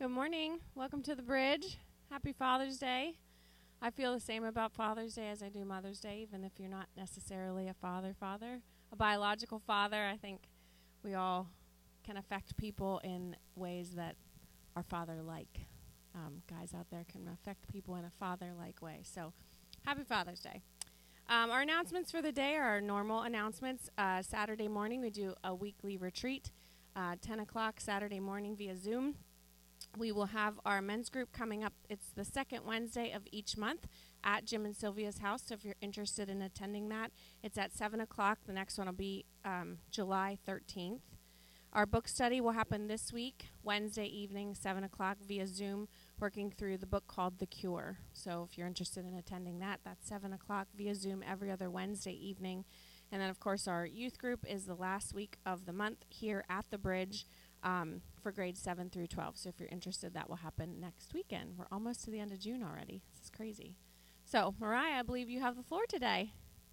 Good morning. Welcome to the bridge. Happy Father's Day. I feel the same about Father's Day as I do Mother's Day, even if you're not necessarily a father, a biological father. I think we all can affect people in ways that are father-like. Guys out there can affect people in a father-like way. So, happy Father's Day. Our announcements for the day are our normal announcements. Saturday morning, we do a weekly retreat, 10 o'clock Saturday morning via Zoom. We will have our men's group coming up. It's the second Wednesday of each month at Jim and Sylvia's house. So if you're interested in attending that, it's at 7 o'clock. The next one will be July 13th. Our book study will happen this week, Wednesday evening, 7 o'clock via Zoom, working through the book called The Cure. So if you're interested in attending that, that's 7 o'clock via Zoom every other Wednesday evening. And then, of course, our youth group is the last week of the month here at the Bridge for grades 7 through 12. So if you're interested, that will happen next weekend. We're almost to the end of June already. This is crazy. So, Mariah, I believe you have the floor today.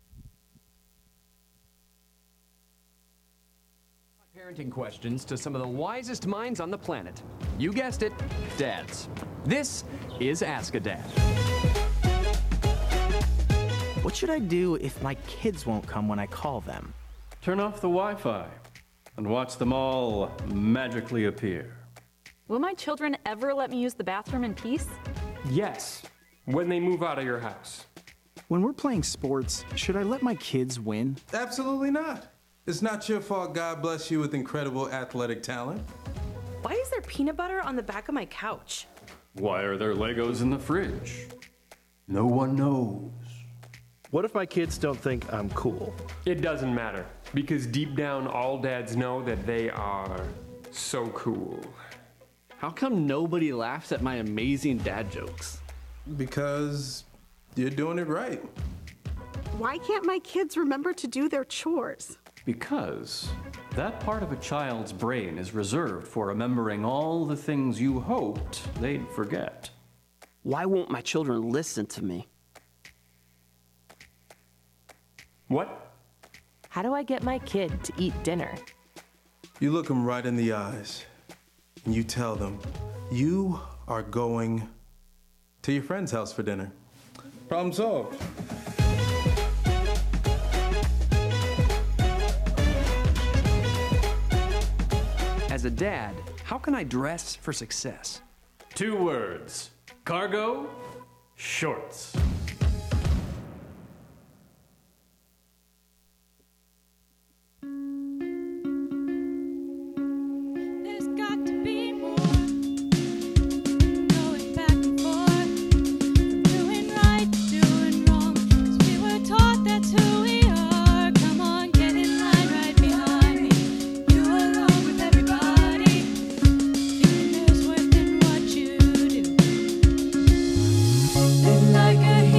Parenting questions to some of the wisest minds on the planet. You guessed it, dads. This is Ask a Dad. What should I do if my kids won't come when I call them? Turn off the Wi-Fi and watch them all magically appear. Will my children ever let me use the bathroom in peace? Yes, when they move out of your house. When we're playing sports, should I let my kids win? Absolutely not. It's not your fault God bless you with incredible athletic talent. Why is there peanut butter on the back of my couch? Why are there Legos in the fridge? No one knows. What if my kids don't think I'm cool? It doesn't matter, because deep down all dads know that they are so cool. How come nobody laughs at my amazing dad jokes? Because you're doing it right. Why can't my kids remember to do their chores? Because that part of a child's brain is reserved for remembering all the things you hoped they'd forget. Why won't my children listen to me? What? How do I get my kid to eat dinner? You look them right in the eyes and you tell them you are going to your friend's house for dinner. Problem solved. As a dad, how can I dress for success? 2 words. Cargo shorts. Like a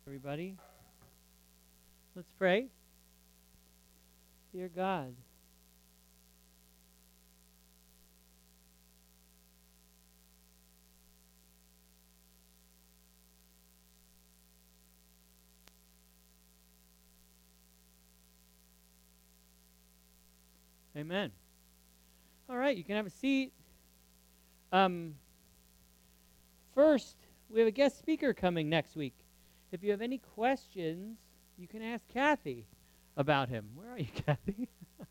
Everybody, let's pray. Dear God, amen. All right, you can have a seat. First, we have a guest speaker coming next week. If you have any questions, you can ask Kathy about him. Where are you, Kathy?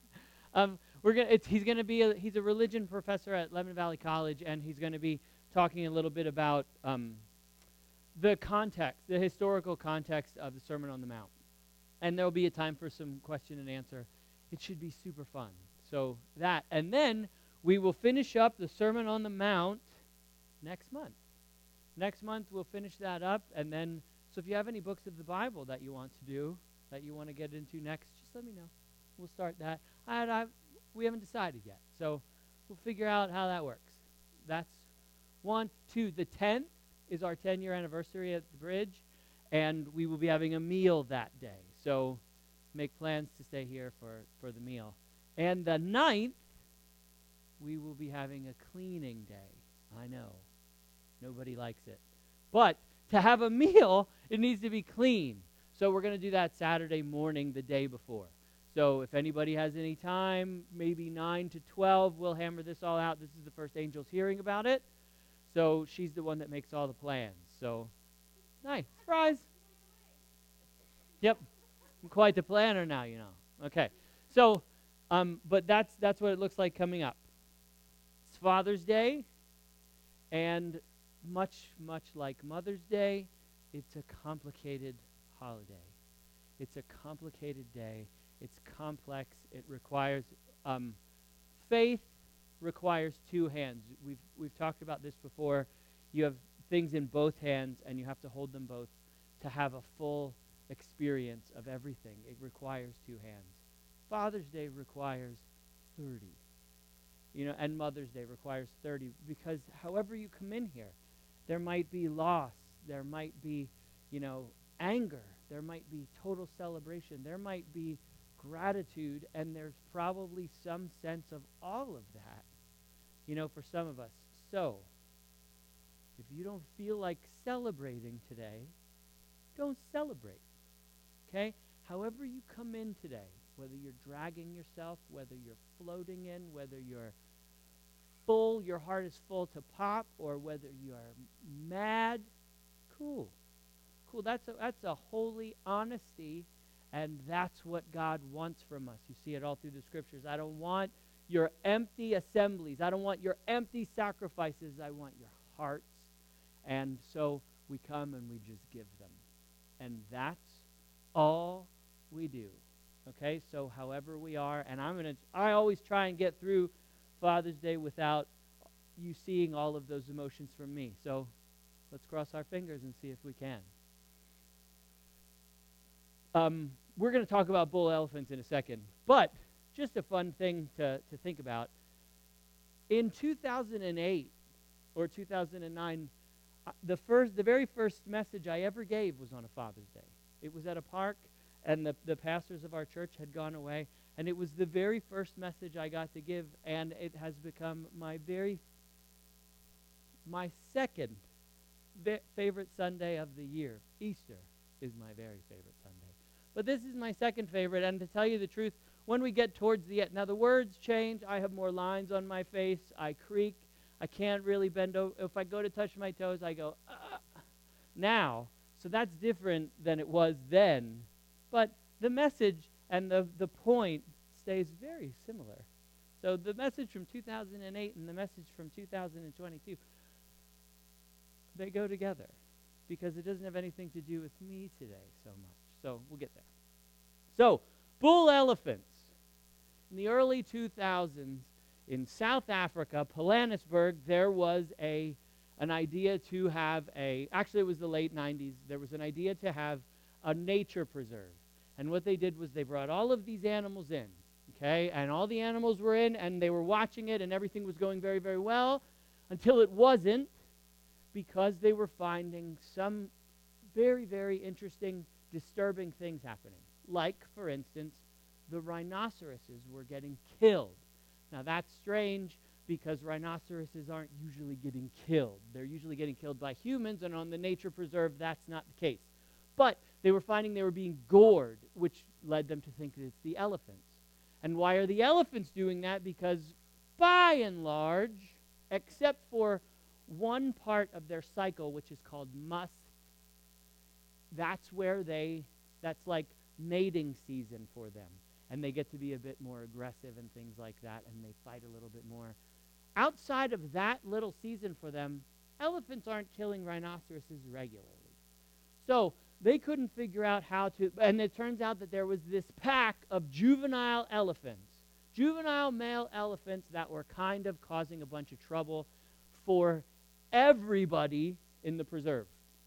He's a religion professor at Lebanon Valley College, and he's going to be talking a little bit about the context, the historical context of the Sermon on the Mount. And there will be a time for some question and answer. It should be super fun. So that, and then we will finish up the Sermon on the Mount next month. Next month we'll finish that up, and then, so if you have any books of the Bible that you want to do, that you want to get into next, just let me know. We'll start that. We haven't decided yet, so we'll figure out how that works. That's 1, 2. The 10th is our 10-year anniversary at the bridge, and we will be having a meal that day. So make plans to stay here for the meal. And the 9th, we will be having a cleaning day. I know. Nobody likes it. But to have a meal, it needs to be clean. So we're going to do that Saturday morning, the day before. So if anybody has any time, maybe 9 to 12, we'll hammer this all out. This is the first Angel's hearing about it. So she's the one that makes all the plans. So, nice. Surprise. Yep. I'm quite the planner now, you know. Okay. So, but that's what it looks like coming up. It's Father's Day, and much like Mother's Day, it's a complicated holiday. It's a complicated day. It's complex. It requires faith requires two hands. We've talked about this before. You have things in both hands, and you have to hold them both to have a full experience of everything. It requires two hands. Father's Day requires 30. And Mother's Day requires 30, because however you come in here, there might be loss, there might be, anger, there might be total celebration, there might be gratitude, and there's probably some sense of all of that, for some of us. So, if you don't feel like celebrating today, don't celebrate, okay? However you come in today, whether you're dragging yourself, whether you're floating in, whether you're full, your heart is full to pop, or whether you are mad, cool. That's a holy honesty, and that's what God wants from us. You see it all through the scriptures. I don't want your empty assemblies. I don't want your empty sacrifices. I want your hearts. And so we come and we just give them. And that's all we do. Okay, so however we are, and I always try and get through Father's Day without you seeing all of those emotions from me. So let's cross our fingers and see if we can. We're going to talk about bull elephants in a second, but just a fun thing to think about. In 2008 or 2009, the very first message I ever gave was on a Father's Day. It was at a park, and the pastors of our church had gone away, and it was the very first message I got to give, and it has become my second favorite Sunday of the year. Easter is my very favorite Sunday. But this is my second favorite, and to tell you the truth, when we get towards the end, now the words change. I have more lines on my face. I creak. I can't really bend over. If I go to touch my toes, I go, now. So that's different than it was then. But the message and the point stays very similar. So the message from 2008 and the message from 2022, they go together, because it doesn't have anything to do with me today so much. So we'll get there. So, bull elephants. In the early 2000s, in South Africa, Pilanesberg, there was an idea to have actually it was the late 90s, there was an idea to have a nature preserve. And what they did was they brought all of these animals in, okay? And all the animals were in, and they were watching it, and everything was going very, very well, until it wasn't, because they were finding some very, very interesting, disturbing things happening. Like, for instance, the rhinoceroses were getting killed. Now, that's strange because rhinoceroses aren't usually getting killed. They're usually getting killed by humans, and on the nature preserve, that's not the case. But they were finding they were being gored, which led them to think that it's the elephants. And why are the elephants doing that? Because by and large, except for one part of their cycle, which is called musth, that's like mating season for them. And they get to be a bit more aggressive and things like that, and they fight a little bit more. Outside of that little season for them, elephants aren't killing rhinoceroses regularly. So they couldn't figure out how to, and it turns out that there was this pack of juvenile elephants, juvenile male elephants that were kind of causing a bunch of trouble for everybody in the preserve.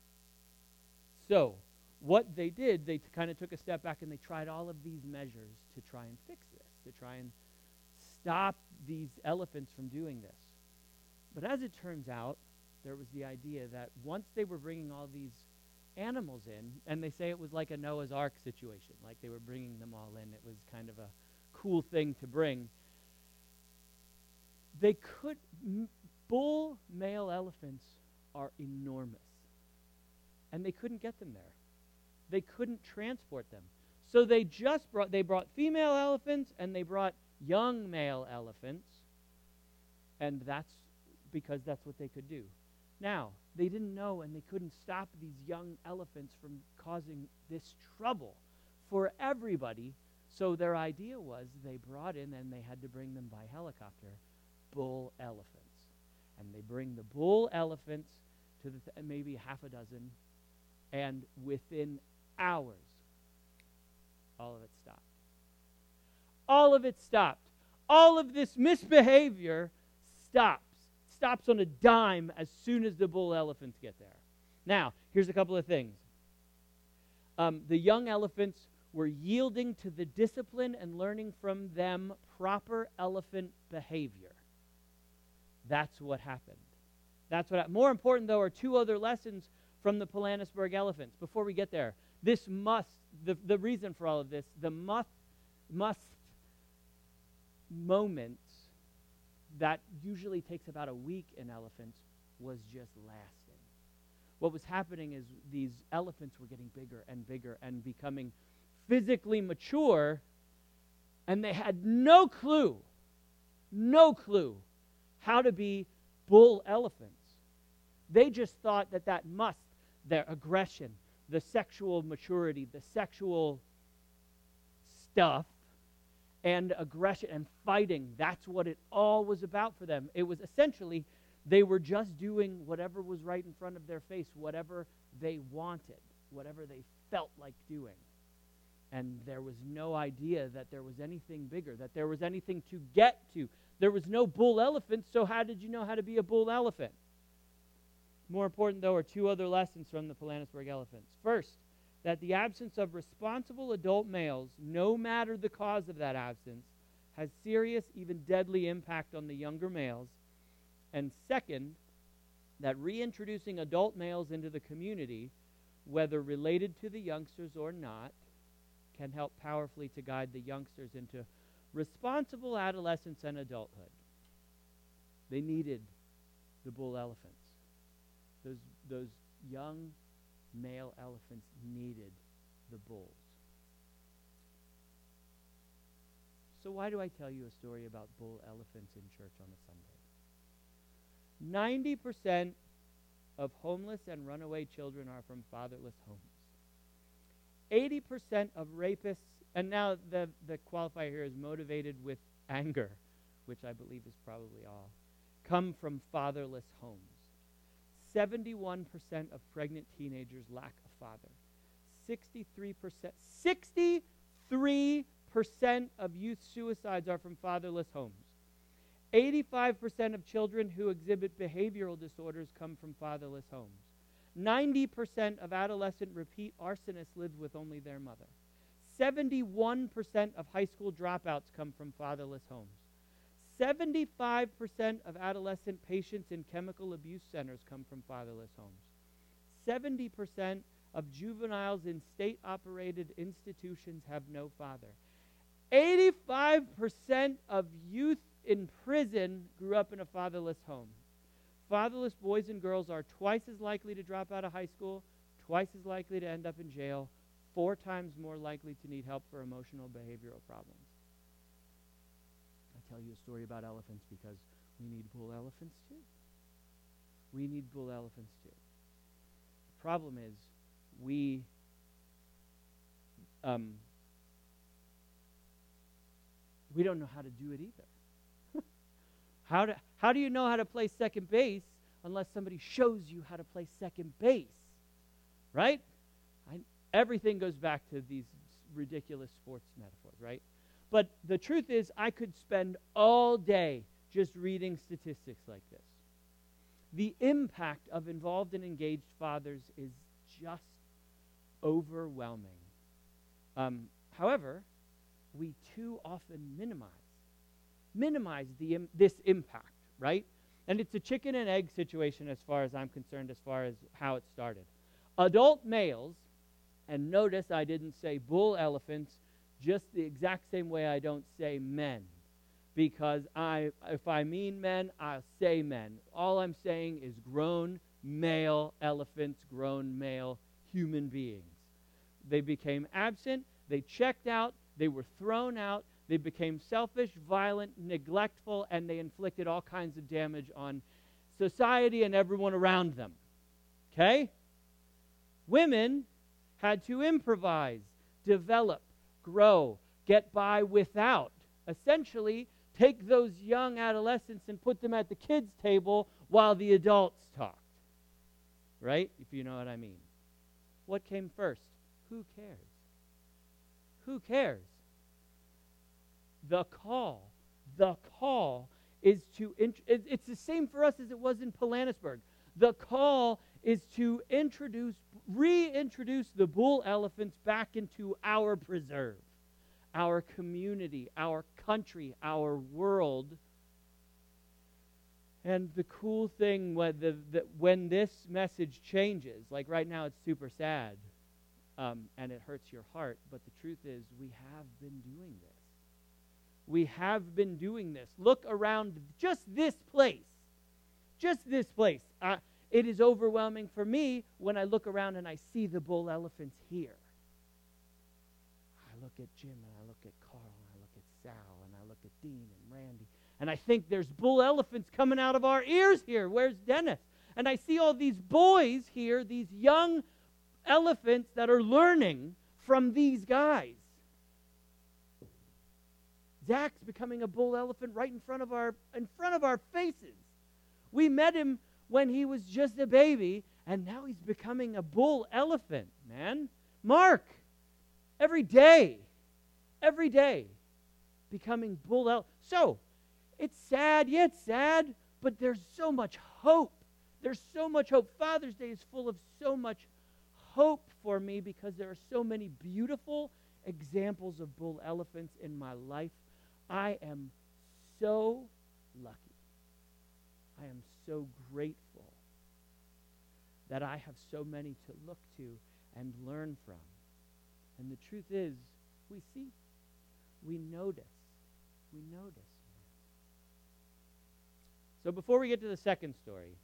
So what they did, they kind of took a step back and they tried all of these measures to try and fix this, to try and stop these elephants from doing this. But as it turns out, there was the idea that once they were bringing all these animals in, and they say it was like a Noah's Ark situation, like they were bringing them all in. It was kind of a cool thing to bring. They could, bull male elephants are enormous, and they couldn't get them there. They couldn't transport them. So they brought female elephants and they brought young male elephants, and that's because that's what they could do. Now, they didn't know and they couldn't stop these young elephants from causing this trouble for everybody, so their idea was they brought in, and they had to bring them by helicopter, bull elephants. And they bring the bull elephants to maybe half a dozen, and within hours, all of it stopped. All of it stopped. All of this misbehavior stops on a dime as soon as the bull elephants get there. Now, here's a couple of things. The young elephants were yielding to the discipline and learning from them proper elephant behavior. That's what happened. More important, though, are two other lessons from the Pilanesberg elephants. Before we get there, the reason for all of this, the must moment that usually takes about a week in elephants was just lasting. What was happening is these elephants were getting bigger and bigger and becoming physically mature, and they had no clue how to be bull elephants. They just thought that their aggression, the sexual maturity, the sexual stuff, and aggression and fighting, that's what it all was about for them. It was essentially, they were just doing whatever was right in front of their face, whatever they wanted, whatever they felt like doing. And there was no idea that there was anything bigger, that there was anything to get to. There was no bull elephant, so how did you know how to be a bull elephant? More important, though, are two other lessons from the Pilanesberg elephants. First, that the absence of responsible adult males, no matter the cause of that absence, has serious, even deadly impact on the younger males. And second, that reintroducing adult males into the community, whether related to the youngsters or not, can help powerfully to guide the youngsters into responsible adolescence and adulthood. They needed the bull elephants. Those young male elephants needed the bulls. So why do I tell you a story about bull elephants in church on a Sunday? 90% of homeless and runaway children are from fatherless homes. 80% of rapists, and now the qualifier here is motivated with anger, which I believe is probably all, come from fatherless homes. 71% of pregnant teenagers lack a father. 63% of youth suicides are from fatherless homes. 85% of children who exhibit behavioral disorders come from fatherless homes. 90% of adolescent repeat arsonists live with only their mother. 71% of high school dropouts come from fatherless homes. 75% of adolescent patients in chemical abuse centers come from fatherless homes. 70% of juveniles in state-operated institutions have no father. 85% of youth in prison grew up in a fatherless home. Fatherless boys and girls are twice as likely to drop out of high school, twice as likely to end up in jail, 4 times more likely to need help for emotional behavioral problems. I tell you a story about elephants because we need bull elephants too. We need bull elephants too. The problem is we don't know how to do it either. How do you know how to play second base unless somebody shows you how to play second base? Right? Everything goes back to these ridiculous sports metaphors, right? But the truth is, I could spend all day just reading statistics like this. The impact of involved and engaged fathers is just overwhelming. However, we too often minimize this impact, right? And it's a chicken and egg situation as far as I'm concerned, as far as how it started. Adult males, and notice I didn't say bull elephants, just the exact same way I don't say men. Because if I mean men, I'll say men. All I'm saying is grown male elephants, grown male human beings. They became absent, they checked out, they were thrown out, they became selfish, violent, neglectful, and they inflicted all kinds of damage on society and everyone around them. Okay? Women had to improvise, develop, grow, get by without. Essentially, take those young adolescents and put them at the kids' table while the adults talked. Right? If you know what I mean. What came first? Who cares? Who cares? The call is to, it's the same for us as it was in Pilanesberg. The call is to reintroduce the bull elephants back into our preserve, our community, our country, our world. And the cool thing when this message changes, like right now it's super sad, and it hurts your heart, but the truth is we have been doing this. We have been doing this. Look around just this place. Just this place. It is overwhelming for me when I look around and I see the bull elephants here. I look at Jim and I look at Carl and I look at Sal and I look at Dean and Randy. And I think there's bull elephants coming out of our ears here. Where's Dennis? And I see all these boys here, these young elephants that are learning from these guys. Zach's becoming a bull elephant right in front of our faces. We met him when he was just a baby, and now he's becoming a bull elephant, man. Mark, every day, becoming bull elephant. So, it's sad, but there's so much hope. There's so much hope. Father's Day is full of so much hope for me because there are so many beautiful examples of bull elephants in my life. I am so lucky. I am so grateful that I have so many to look to and learn from. And the truth is, we see, we notice. So before we get to the second story,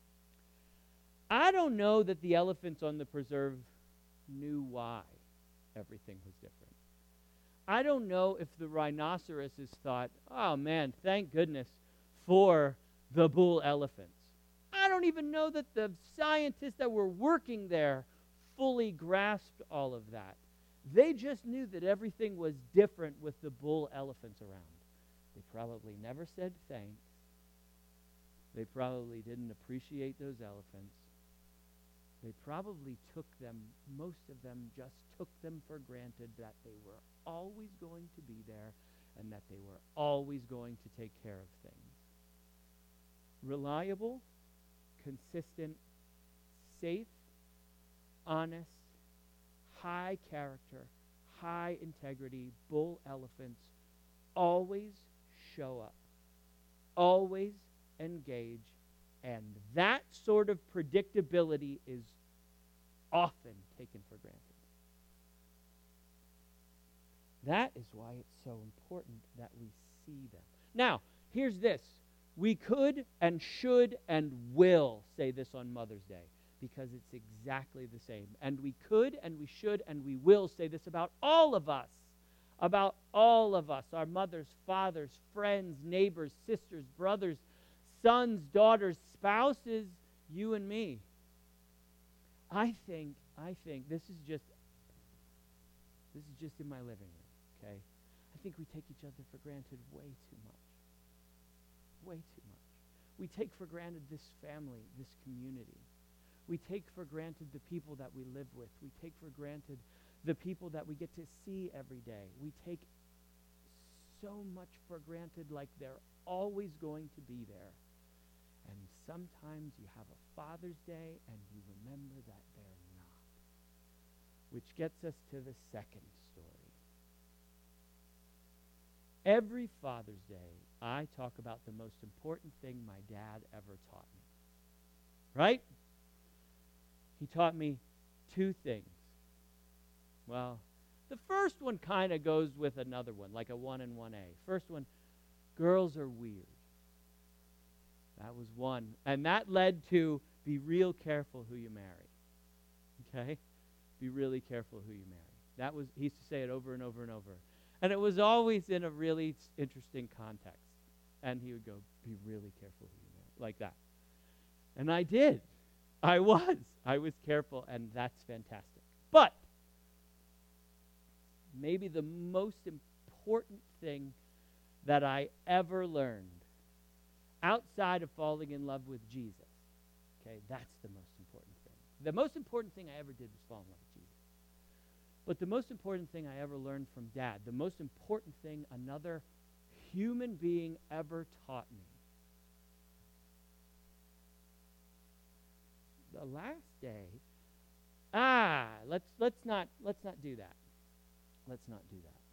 I don't know that the elephants on the preserve knew why everything was different. I don't know if the rhinoceroses thought, oh man, thank goodness for the bull elephants. I don't even know that the scientists that were working there fully grasped all of that. They just knew that everything was different with the bull elephants around. They probably never said thanks. They probably didn't appreciate those elephants. They probably most of them just took them for granted that they were always going to be there and that they were always going to take care of things. Reliable, consistent, safe, honest, high character, high integrity bull elephants always show up, always engage, and that sort of predictability is often taken for granted. That is why it's so important that we see them. Now, here's this. We could and should and will say this on Mother's Day because it's exactly the same. And we could and we should and we will say this about all of us. About all of us, our mothers, fathers, friends, neighbors, sisters, brothers, sons, daughters, spouses, you and me. I think this is just in my living room, okay? I think we take each other for granted way too much. Way too much. We take for granted this family, this community. We take for granted the people that we live with. We take for granted the people that we get to see every day. We take so much for granted, like they're always going to be there. And sometimes you have a Father's Day and you remember that they're not. Which gets us to the second story. Every Father's Day, I talk about the most important thing my dad ever taught me. Right? He taught me two things. Well, the first one kind of goes with another one, like a 1 and 1A. First one, girls are weird. That was one. And that led to be real careful who you marry. Okay? Be really careful who you marry. That was, he used to say it over and over and over. And it was always in a really interesting context. And he would go, be really careful who you marry. Like that. And I did. I was careful, and that's fantastic. But maybe the most important thing that I ever learned outside of falling in love with Jesus, okay, that's the most important thing. The most important thing I ever did was fall in love with Jesus. But the most important thing I ever learned from Dad, the most important thing another human being ever taught me, the last day, let's not do that. Let's not do that.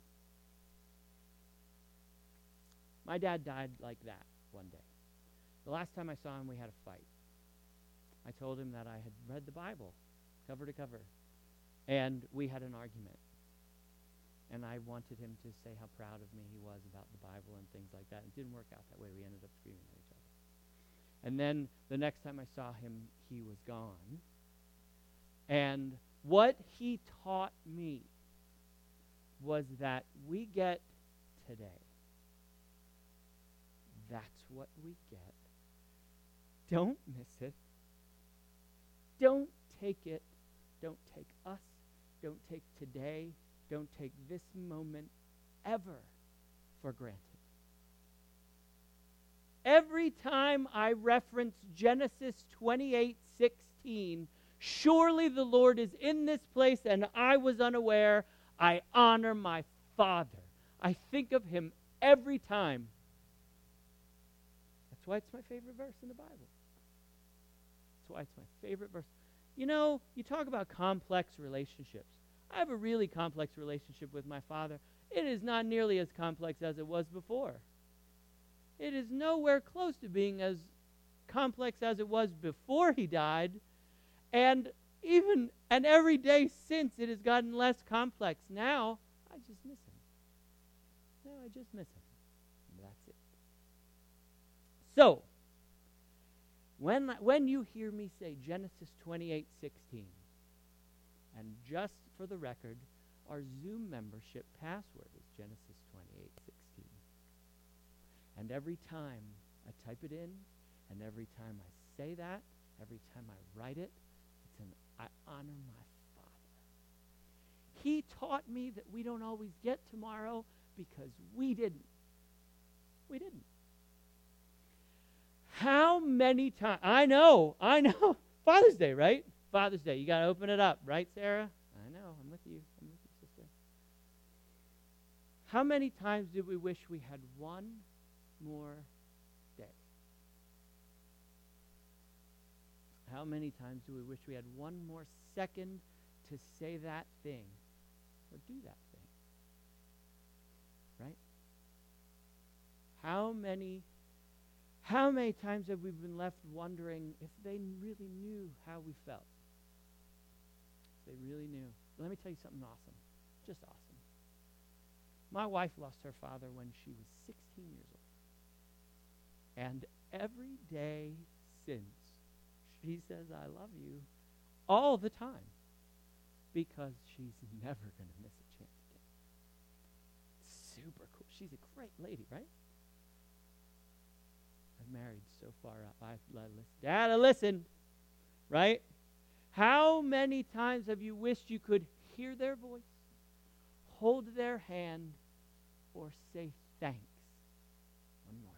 My dad died like that one day. The last time I saw him, we had a fight. I told him that I had read the Bible, cover to cover, and we had an argument. And I wanted him to say how proud of me he was about the Bible and things like that. It didn't work out that way. We ended up screaming at each other. And then the next time I saw him, he was gone. And what he taught me was that we get today. That's what we get. Don't miss it. Don't take it. Don't take us. Don't take today. Don't take this moment ever for granted. Every time I reference Genesis 28:16, surely the Lord is in this place and I was unaware, I honor my Father. I think of him every time. That's why it's my favorite verse in the Bible. That's why it's my favorite verse. You know, you talk about complex relationships. I have a really complex relationship with my father. It is not nearly as complex as it was before. It is nowhere close to being as complex as it was before he died. And every day since, it has gotten less complex. Now, I just miss him. That's it. So, when you hear me say Genesis 28:16, and just for the record, our Zoom membership password is Genesis 28:16. And every time I type it in, and every time I say that, every time I write it, I honor my Father. He taught me that we don't always get tomorrow because we didn't. We didn't. How many times? I know. Father's Day, right? Father's Day. You got to open it up, right, Sarah? I know. I'm with you, sister. How many times did we wish we had one more day? How many times do we wish we had one more second to say that thing or do that thing? Right? How many times have we been left wondering if they really knew how we felt? They really knew. But let me tell you something awesome. Just awesome. My wife lost her father when she was 16 years old. And every day since, she says, I love you all the time, because she's never going to miss a chance again. Super cool. She's a great lady, right? I've married so far up. Dad, I listened, right? How many times have you wished you could hear their voice, hold their hand, or say thanks one more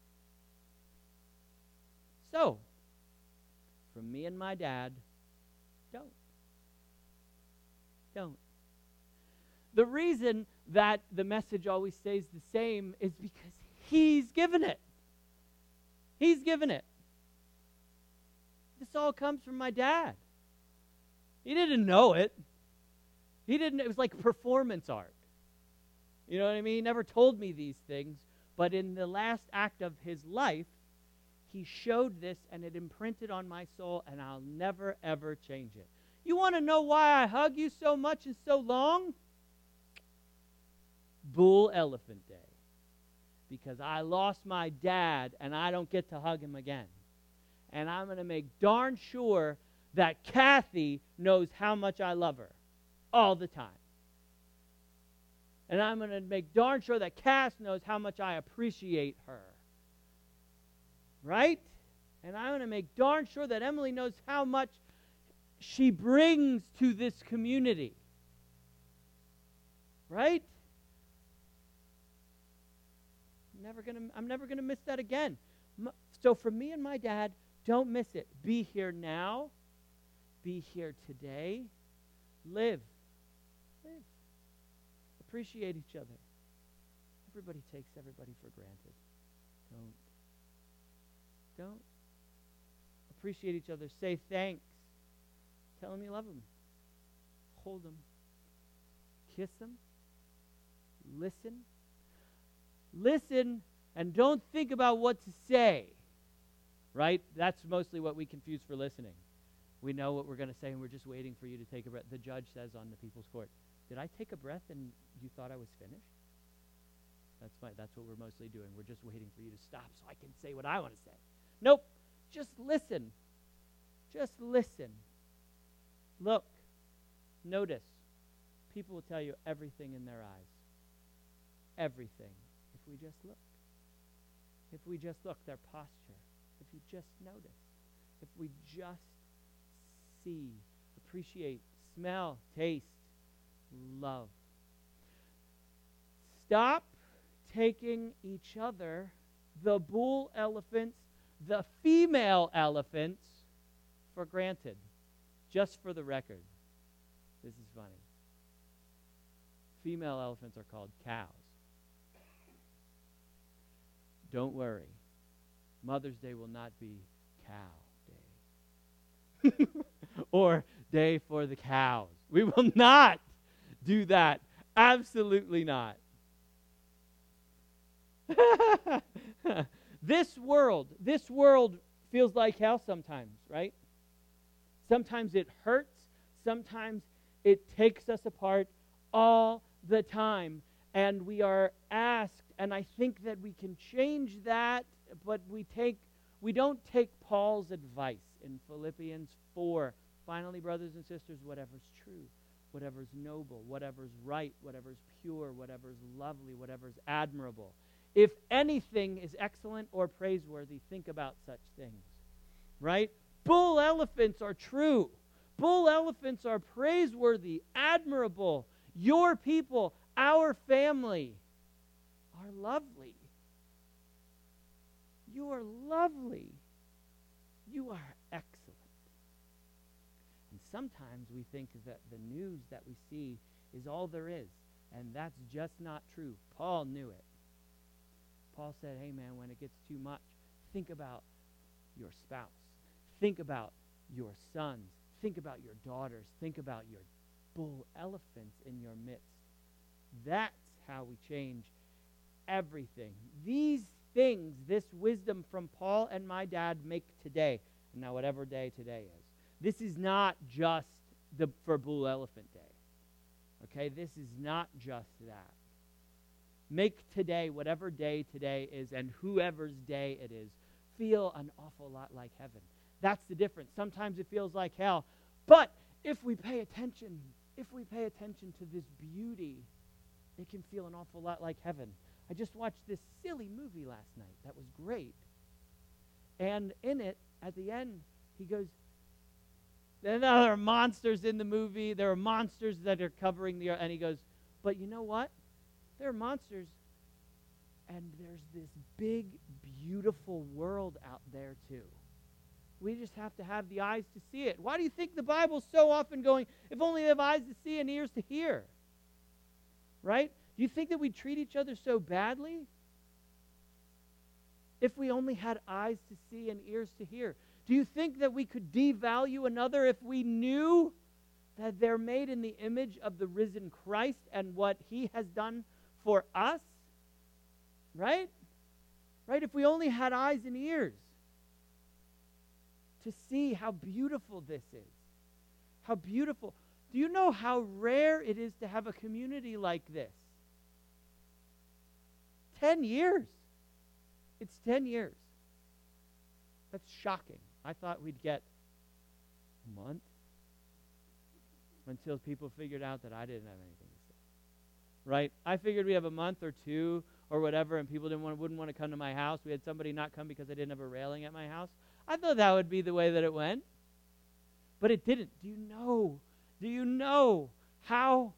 time? So, from me and my dad, don't. The reason that the message always stays the same is because he's given it. He's given it. This all comes from my dad. He didn't know it. It was like performance art. You know what I mean? He never told me these things, but in the last act of his life, he showed this, and it imprinted on my soul, and I'll never, ever change it. You want to know why I hug you so much and so long? Bull Elephant Day. Because I lost my dad, and I don't get to hug him again. And I'm going to make darn sure that Kathy knows how much I love her all the time. And I'm going to make darn sure that Cass knows how much I appreciate her. Right? And I'm going to make darn sure that Emily knows how much she brings to this community. Right? I'm never going to miss that again. So for me and my dad, don't miss it. Be here now. Be here today. Live. Appreciate each other. Everybody takes everybody for granted. Don't. Appreciate each other. Say thanks. Tell them you love them. Hold them. Kiss them. Listen. Listen and don't think about what to say. Right? That's mostly what we confuse for listening. We know what we're going to say, and we're just waiting for you to take a breath. The judge says on the People's Court, did I take a breath and you thought I was finished? That's what we're mostly doing. We're just waiting for you to stop so I can say what I want to say. Nope. Just listen. Just listen. Look. Notice. People will tell you everything in their eyes. Everything. If we just look. If we just look, their posture. If you just notice. If we just see, appreciate, smell, taste, love. Stop taking each other, the bull elephants, the female elephants, for granted. Just for the record. This is funny. Female elephants are called cows. Don't worry. Mother's Day will not be cow day. Or day for the cows. We will not do that. Absolutely not. This world feels like hell sometimes, right? Sometimes it hurts. Sometimes it takes us apart all the time. And we are asked, and I think that we can change that, but we don't take Paul's advice in Philippians 4. Finally, brothers and sisters, whatever's true, whatever's noble, whatever's right, whatever's pure, whatever's lovely, whatever's admirable. If anything is excellent or praiseworthy, think about such things. Right? Bull elephants are true. Bull elephants are praiseworthy, admirable. Your people, our family, are lovely. You are lovely. You are excellent. And sometimes we think that the news that we see is all there is, and that's just not true. Paul knew it. Paul said, hey man, when it gets too much, think about your spouse. Think about your sons. Think about your daughters. Think about your bull elephants in your midst. That's how we change everything. These things, this wisdom from Paul and my dad make today. Now, whatever day today is. This is not just for Bull Elephant Day. Okay, this is not just that. Make today, whatever day today is, and whoever's day it is, feel an awful lot like heaven. That's the difference. Sometimes it feels like hell, but if we pay attention to this beauty, it can feel an awful lot like heaven. I just watched this silly movie last night that was great. And in it, at the end, he goes, there are monsters in the movie. There are monsters that are covering the earth. And he goes, but you know what? There are monsters, and there's this big, beautiful world out there too. We just have to have the eyes to see it. Why do you think the Bible's so often going, if only they have eyes to see and ears to hear? Right? Do you think that we treat each other so badly? If we only had eyes to see and ears to hear. Do you think that we could devalue another if we knew that they're made in the image of the risen Christ and what he has done for us? Right? Right? If we only had eyes and ears to see how beautiful this is. How beautiful. Do you know how rare it is to have a community like this? 10 years. It's 10 years. That's shocking. I thought we'd get a month until people figured out that I didn't have anything to say. Right? I figured we'd have a month or two or whatever, and people wouldn't want to come to my house. We had somebody not come because I didn't have a railing at my house. I thought that would be the way that it went. But it didn't. Do you know how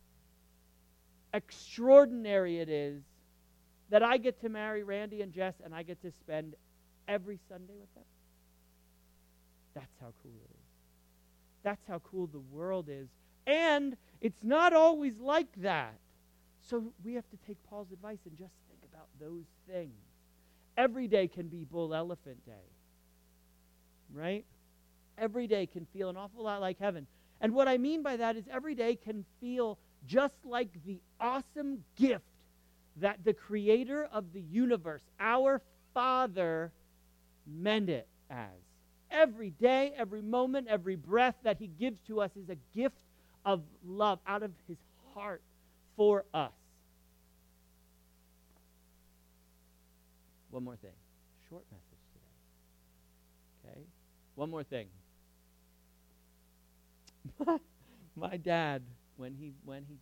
extraordinary it is that I get to marry Randy and Jess and I get to spend every Sunday with them? That's how cool it is. That's how cool the world is. And it's not always like that. So we have to take Paul's advice and just think about those things. Every day can be Bull Elephant Day. Right? Every day can feel an awful lot like heaven. And what I mean by that is every day can feel just like the awesome gift that the creator of the universe, our Father, meant it as. Every day, every moment, every breath that he gives to us is a gift of love out of his heart for us. One more thing. Short message today. Okay? One more thing. My dad, when he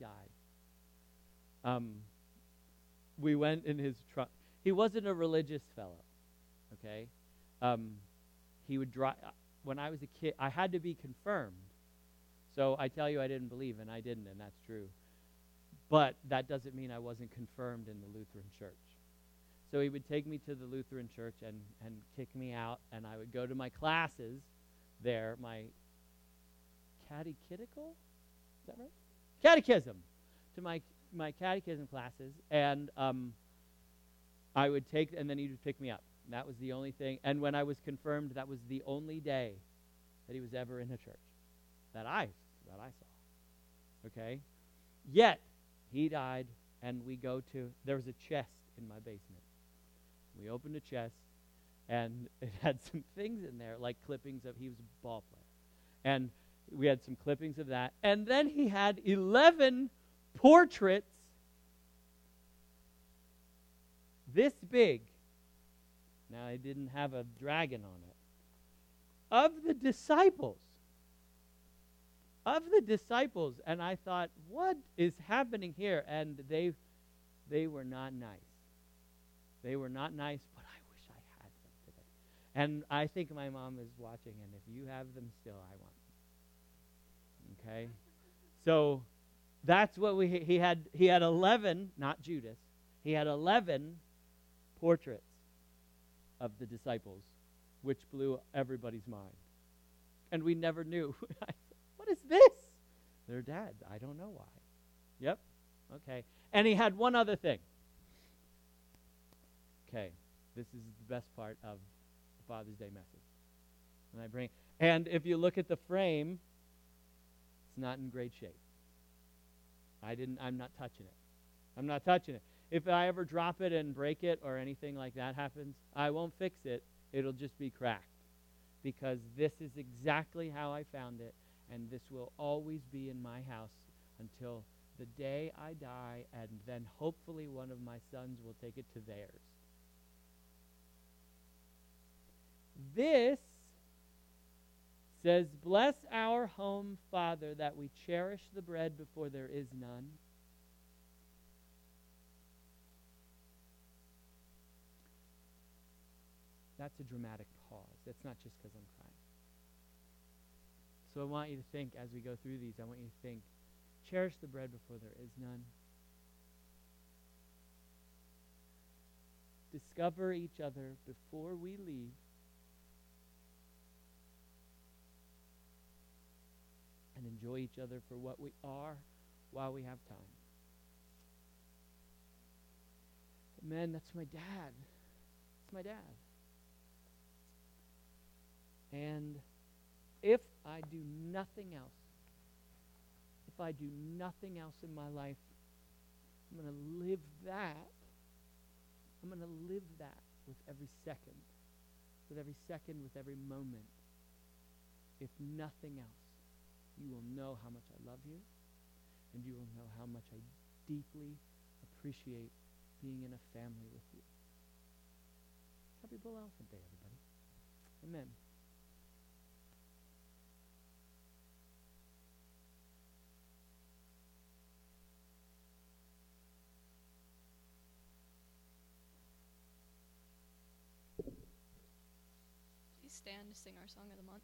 died, we went in his truck. He wasn't a religious fellow, okay? He would drive. When I was a kid, I had to be confirmed. So I tell you I didn't believe, and I didn't, and that's true. But that doesn't mean I wasn't confirmed in the Lutheran church. So he would take me to the Lutheran church and kick me out, and I would go to my classes there, my catechetical? Is that right? Catechism. To my catechism classes, and I would take, and then he would pick me up. And that was the only thing. And when I was confirmed, that was the only day that he was ever in a church that I saw. Okay? Yet, he died, and there was a chest in my basement. We opened a chest, and it had some things in there, like clippings of, he was a ball player. And we had some clippings of that. And then he had 11 portraits this big. Now, I didn't have a dragon on it. Of the disciples. Of the disciples. And I thought, what is happening here? And they were not nice. They were not nice, but I wish I had them today. And I think my mom is watching, and if you have them still, I want them. Okay? So that's what he had 11, not Judas. He had 11 portraits of the disciples, which blew everybody's mind. And we never knew. What is this? They're dead. I don't know why. Yep. Okay. And he had one other thing. Okay. This is the best part of the Father's Day message. And if you look at the frame, it's not in great shape. I'm not touching it. I'm not touching it. If I ever drop it and break it or anything like that happens, I won't fix it. It'll just be cracked. Because this is exactly how I found it. and this will always be in my house until the day I die, and then hopefully one of my sons will take it to theirs. This says, "Bless our home, Father, that we cherish the bread before there is none." That's a dramatic pause. That's not just because I'm crying. So I want you to think, as we go through these, I want you to think, cherish the bread before there is none. Discover each other before we leave. And enjoy each other for what we are while we have time. Amen. That's my dad. That's my dad. And if I do nothing else, in my life, I'm going to live that. I'm going to live that with every second, with every moment. If nothing else, you will know how much I love you, and you will know how much I deeply appreciate being in a family with you. Happy Bull Elephant Day, everybody. Amen. Please stand to sing our song of the month.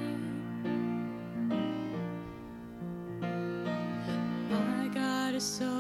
So